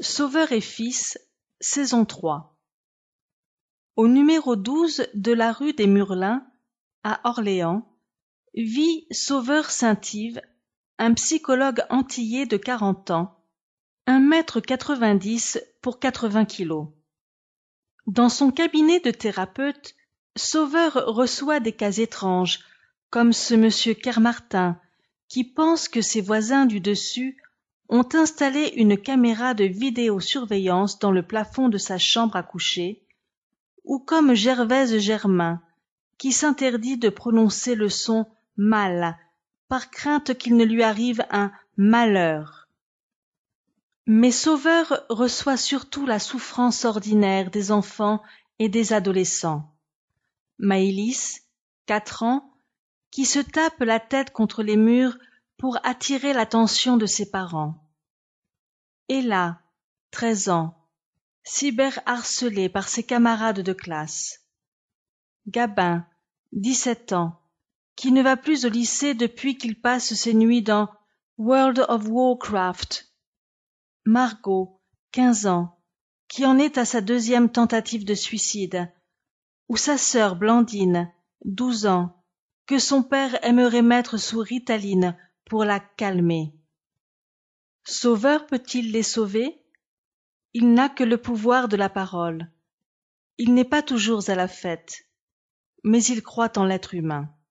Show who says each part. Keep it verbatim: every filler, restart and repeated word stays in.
Speaker 1: Sauveur et fils, saison trois. Au numéro douze de la rue des Murlins, à Orléans, vit Sauveur Saint-Yves, un psychologue antillais de quarante ans, un mètre quatre-vingt-dix pour quatre-vingts kilos. Dans son cabinet de thérapeute, Sauveur reçoit des cas étranges, comme ce monsieur Kermartin, qui pense que ses voisins du dessus ont installé une caméra de vidéosurveillance dans le plafond de sa chambre à coucher, ou comme Gervaise Germain, qui s'interdit de prononcer le son « mal » par crainte qu'il ne lui arrive un « malheur ». Mais Sauveur reçoit surtout la souffrance ordinaire des enfants et des adolescents. Maëlys, quatre ans, qui se tape la tête contre les murs pour attirer l'attention de ses parents. Ella, treize ans, cyberharcelée par ses camarades de classe. Gabin, dix-sept ans, qui ne va plus au lycée depuis qu'il passe ses nuits dans World of Warcraft. Margot, quinze ans, qui en est à sa deuxième tentative de suicide, ou sa sœur Blandine, douze ans, que son père aimerait mettre sous Ritaline pour la calmer. Sauveur peut-il les sauver? Il n'a que le pouvoir de la parole. Il n'est pas toujours à la fête, mais il croit en l'être humain.